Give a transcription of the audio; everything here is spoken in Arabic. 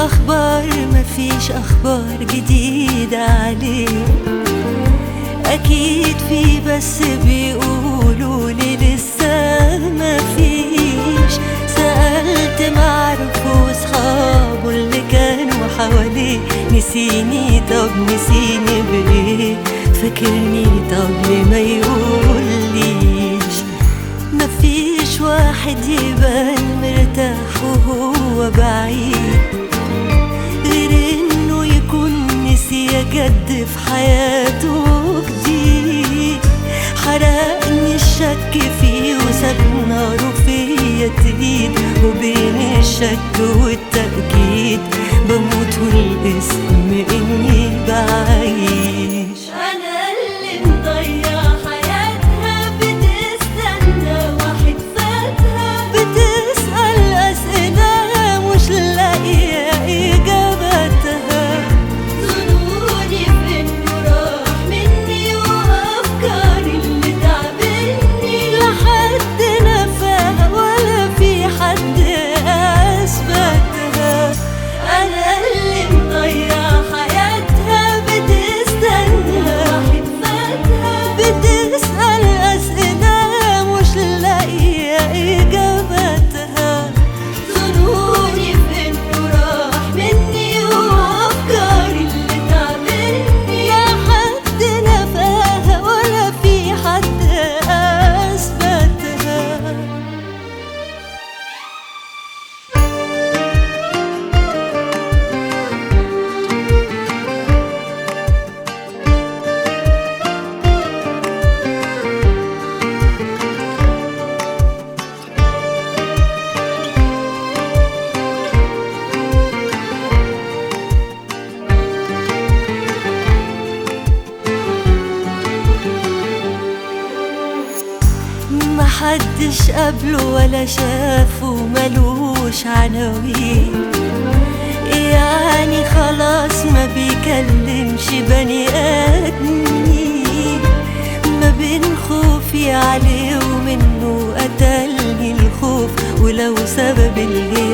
أخبار، مفيش أخبار جديدة عليه. أكيد في بس بيقولوا لي لسه مفيش. سألت معرفوا أصحابه اللي كانوا حواليه، نسيني طب نسيني بإيه؟ فاكرني طب ليه ما يقوليش؟ مفيش واحد يبان مرتاح وهو بعيد غير انه يكون نسي يجد في حياته جديد. حرقني الشك فيه وساب ناره فيا تقيد، وبين الشك والتأكيد بموت والاسم اني بعيش. انا اللي مضيع حياتها بتستنى واحد فاتها، بتسأل اسئلة مش لاقية اجاباتها. ظنوني في انه راح مني وافكاري اللي تعبني، لا حد نفاها ولا في حد اثبتها. انا اللي مضيع حياتها بتستنى واحد فاتها، بتسأل اسئلة مش لاقية اجاباتها. ظنوني في انه راح مني وافكاري اللي تعبني، لا حد نفاها ولا في حد اثبتها. محدش قبله ولا شافه ملوش عناوين، يعني خلاص ما بيكلمش بني آدمين. ما بين خوفي عليه ومنه قتلني الخوف، ولو سبب الهي